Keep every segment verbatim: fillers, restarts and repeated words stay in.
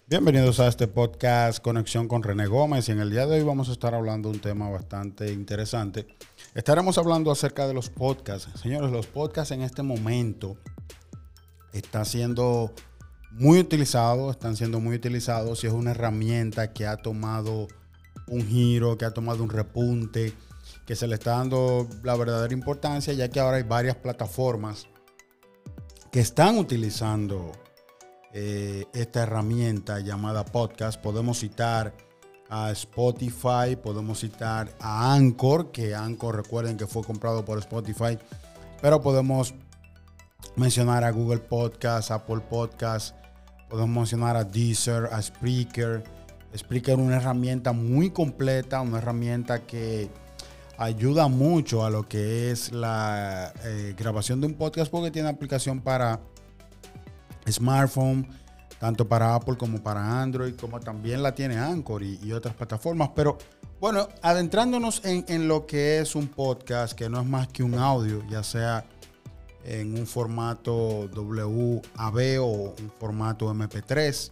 Bienvenidos a este podcast Conexión con René Gómez y en el día de hoy vamos a estar hablando de un tema bastante interesante. Estaremos hablando acerca de los podcasts. Señores, los podcasts en este momento están siendo muy utilizados, están siendo muy utilizados y es una herramienta que ha tomado un giro, que ha tomado un repunte, que se le está dando la verdadera importancia, ya que ahora hay varias plataformas que están utilizando Eh, esta herramienta llamada podcast. Podemos citar a Spotify, podemos citar a Anchor, que Anchor recuerden que fue comprado por Spotify, pero podemos mencionar a Google Podcast, Apple Podcast, podemos mencionar a Deezer, a Spreaker. Spreaker es una herramienta muy completa, una herramienta que ayuda mucho a lo que es la eh, grabación de un podcast porque tiene aplicación para smartphone, tanto para Apple como para Android, como también la tiene Anchor y, y otras plataformas. Pero bueno, adentrándonos en, en lo que es un podcast, que no es más que un audio, ya sea en un formato W A V o un formato M P tres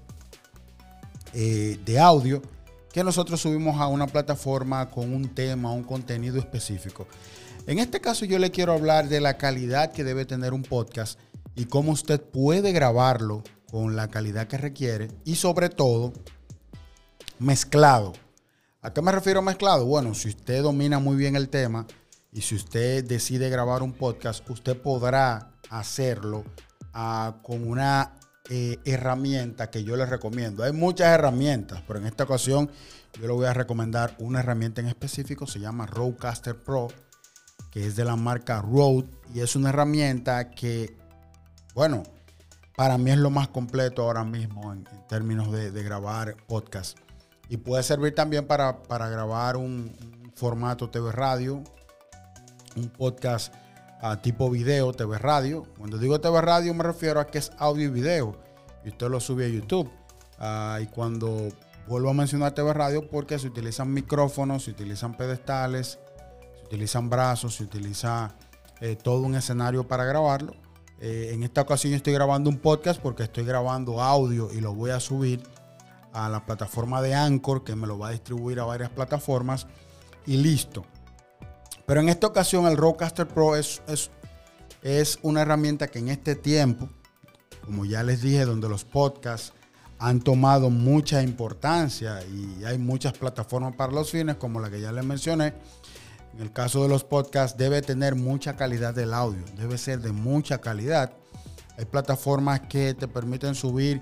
eh, de audio, que nosotros subimos a una plataforma con un tema, un contenido específico. En este caso yo le quiero hablar de la calidad que debe tener un podcast y cómo usted puede grabarlo con la calidad que requiere y sobre todo mezclado. ¿A qué me refiero mezclado? Bueno, si usted domina muy bien el tema y si usted decide grabar un podcast, usted podrá hacerlo uh, con una eh, herramienta que yo le recomiendo. Hay muchas herramientas, pero en esta ocasión yo le voy a recomendar una herramienta en específico, se llama Rodecaster Pro, que es de la marca Rode y es una herramienta que, bueno, para mí es lo más completo ahora mismo en, en términos de, de grabar podcast. Y puede servir también para, para grabar un, un formato T V radio, un podcast uh, tipo video, T V radio. Cuando digo T V radio me refiero a que es audio y video. Y usted lo sube a YouTube. Uh, y cuando vuelvo a mencionar T V radio, porque se utilizan micrófonos, se utilizan pedestales, se utilizan brazos, se utiliza eh, todo un escenario para grabarlo. Eh, en esta ocasión estoy grabando un podcast porque estoy grabando audio y lo voy a subir a la plataforma de Anchor, que me lo va a distribuir a varias plataformas y listo. Pero en esta ocasión el Rodecaster Pro es, es, es una herramienta que en este tiempo, como ya les dije, donde los podcasts han tomado mucha importancia y hay muchas plataformas para los fines, como la que ya les mencioné. En el caso de los podcasts debe tener mucha calidad del audio, debe ser de mucha calidad. Hay plataformas que te permiten subir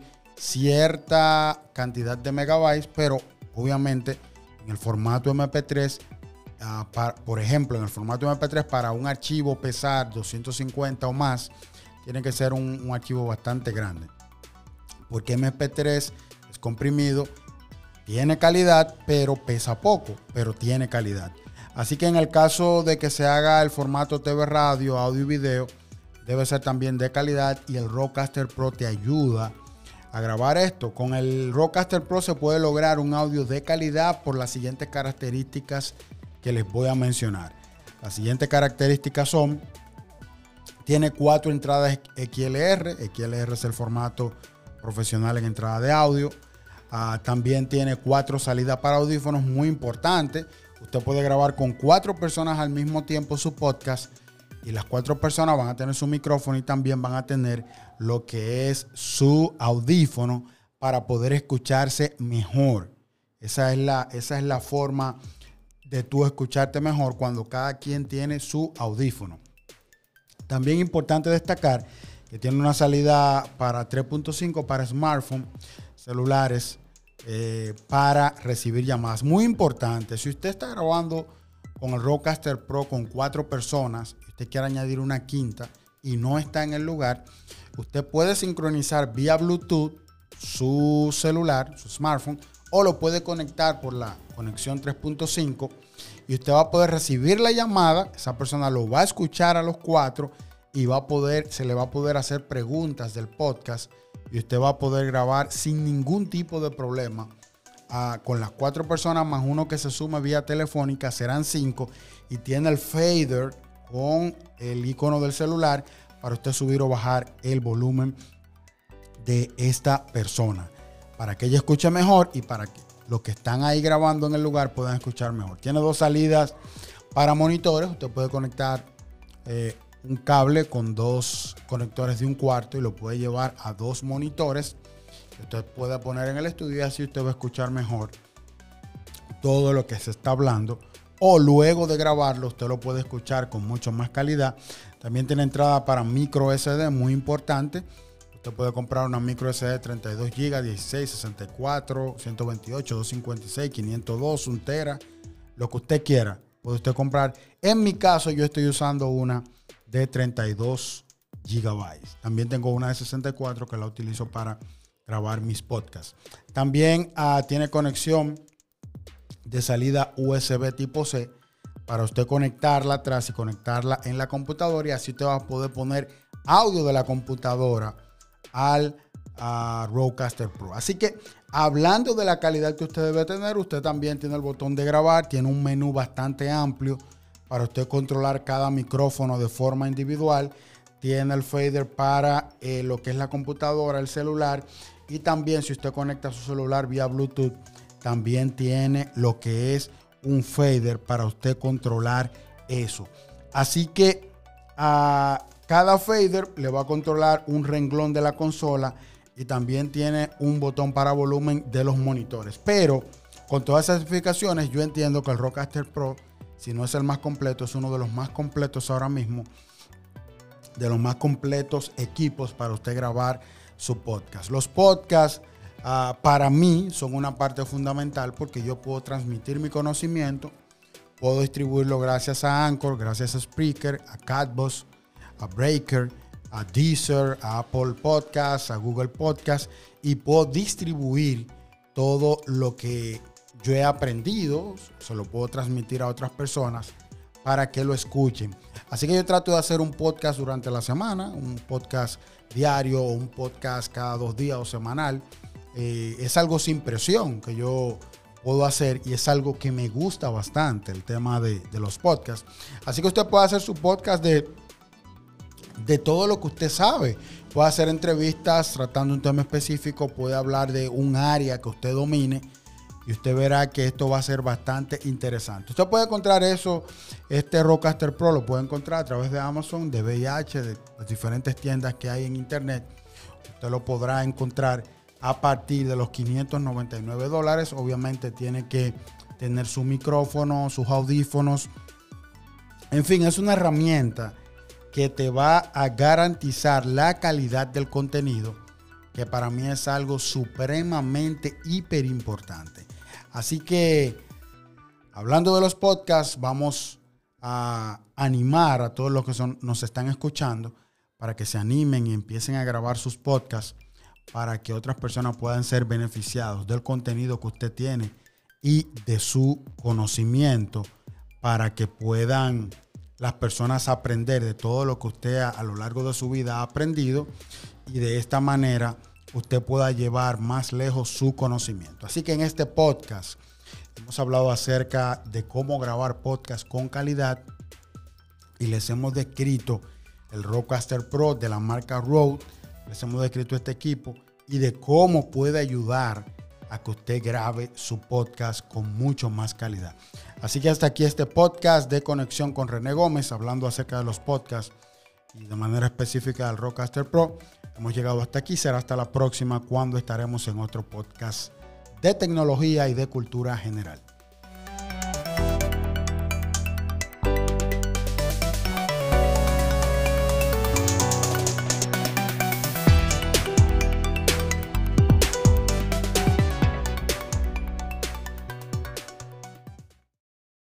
cierta cantidad de megabytes, pero obviamente en el formato M P tres, uh, para, por ejemplo, en el formato M P tres para un archivo pesar doscientos cincuenta o más, tiene que ser un, un archivo bastante grande. Porque M P tres es comprimido, tiene calidad, pero pesa poco, pero tiene calidad. Así que en el caso de que se haga el formato T V radio, audio y video, debe ser también de calidad y el Rodecaster Pro te ayuda a grabar esto. Con el Rodecaster Pro se puede lograr un audio de calidad por las siguientes características que les voy a mencionar. Las siguientes características son: tiene cuatro entradas X L R. X L R es el formato profesional en entrada de audio. Uh, también tiene cuatro salidas para audífonos, muy importante. Usted puede grabar con cuatro personas al mismo tiempo su podcast y las cuatro personas van a tener su micrófono y también van a tener lo que es su audífono para poder escucharse mejor. Esa es la, esa es la forma de tú escucharte mejor cuando cada quien tiene su audífono. También importante destacar que tiene una salida para tres punto cinco para smartphone, celulares, Eh, para recibir llamadas. Muy importante, si usted está grabando con el Rodecaster Pro con cuatro personas y usted quiere añadir una quinta y no está en el lugar, usted puede sincronizar vía Bluetooth su celular, su smartphone, o lo puede conectar por la conexión tres punto cinco y usted va a poder recibir la llamada. Esa persona lo va a escuchar a los cuatro y va a poder, se le va a poder hacer preguntas del podcast y usted va a poder grabar sin ningún tipo de problema uh, con las cuatro personas más uno que se sume vía telefónica, serán cinco, y tiene el fader con el icono del celular para usted subir o bajar el volumen de esta persona. para que ella escuche mejor y para que los que están ahí grabando en el lugar puedan escuchar mejor. Tiene dos salidas para monitores. Usted puede conectar eh, un cable con dos conectores de un cuarto y lo puede llevar a dos monitores que usted pueda poner en el estudio, y así usted va a escuchar mejor todo lo que se está hablando. O luego de grabarlo, usted lo puede escuchar con mucho más calidad. También tiene entrada para micro S D, muy importante. Usted puede comprar una micro S D de treinta y dos gigas, dieciséis, sesenta y cuatro, ciento veintiocho, doscientos cincuenta y seis, quinientos dos, un tera, lo que usted quiera. Puede usted comprar. En mi caso, yo estoy usando una de treinta y dos gigabytes. También tengo una de sesenta y cuatro que la utilizo para grabar mis podcasts. También uh, tiene conexión de salida U S B tipo C para usted conectarla atrás y conectarla en la computadora, y así usted va a poder poner audio de la computadora al uh, Rodecaster Pro. Así que, hablando de la calidad que usted debe tener, usted también tiene el botón de grabar, tiene un menú bastante amplio para usted controlar cada micrófono de forma individual, tiene el fader para eh, lo que es la computadora, el celular, y también si usted conecta su celular vía Bluetooth, también tiene lo que es un fader para usted controlar eso. Así que a cada fader le va a controlar un renglón de la consola y también tiene un botón para volumen de los monitores. Pero con todas esas especificaciones, yo entiendo que el Rodecaster Pro, si no es el más completo, es uno de los más completos ahora mismo, de los más completos equipos para usted grabar su podcast. Los podcasts Uh, para mí son una parte fundamental porque yo puedo transmitir mi conocimiento, puedo distribuirlo gracias a Anchor, gracias a Spreaker, a Catbox, a Breaker, a Deezer, a Apple Podcasts, a Google Podcasts, y puedo distribuir todo lo que yo he aprendido, se lo puedo transmitir a otras personas para que lo escuchen. Así que yo trato de hacer un podcast durante la semana, un podcast diario o un podcast cada dos días o semanal. Eh, es algo sin presión que yo puedo hacer y es algo que me gusta bastante, el tema de, de los podcasts. Así que usted puede hacer su podcast de, de todo lo que usted sabe. Puede hacer entrevistas tratando un tema específico, puede hablar de un área que usted domine y usted verá que esto va a ser bastante interesante. Usted puede encontrar eso, este Rodecaster Pro lo puede encontrar a través de Amazon, de V I H, de las diferentes tiendas que hay en internet. Usted lo podrá encontrar a partir de los quinientos noventa y nueve dólares. Obviamente tiene que tener su micrófono, sus audífonos. En fin, es una herramienta que te va a garantizar la calidad del contenido, que para mí es algo supremamente hiper importante. Así que, hablando de los podcasts, vamos a animar a todos los que son, nos están escuchando para que se animen y empiecen a grabar sus podcasts, para que otras personas puedan ser beneficiados del contenido que usted tiene y de su conocimiento, para que puedan las personas aprender de todo lo que usted a, a lo largo de su vida ha aprendido, y de esta manera usted pueda llevar más lejos su conocimiento. Así que en este podcast hemos hablado acerca de cómo grabar podcast con calidad y les hemos descrito el Rodecaster Pro de la marca Rode. Les hemos descrito este equipo y de cómo puede ayudar a que usted grabe su podcast con mucho más calidad. Así que hasta aquí este podcast de Conexión con René Gómez, hablando acerca de los podcasts y de manera específica del Rodecaster Pro. Hemos llegado hasta aquí. Será hasta la próxima, cuando estaremos en otro podcast de tecnología y de cultura general.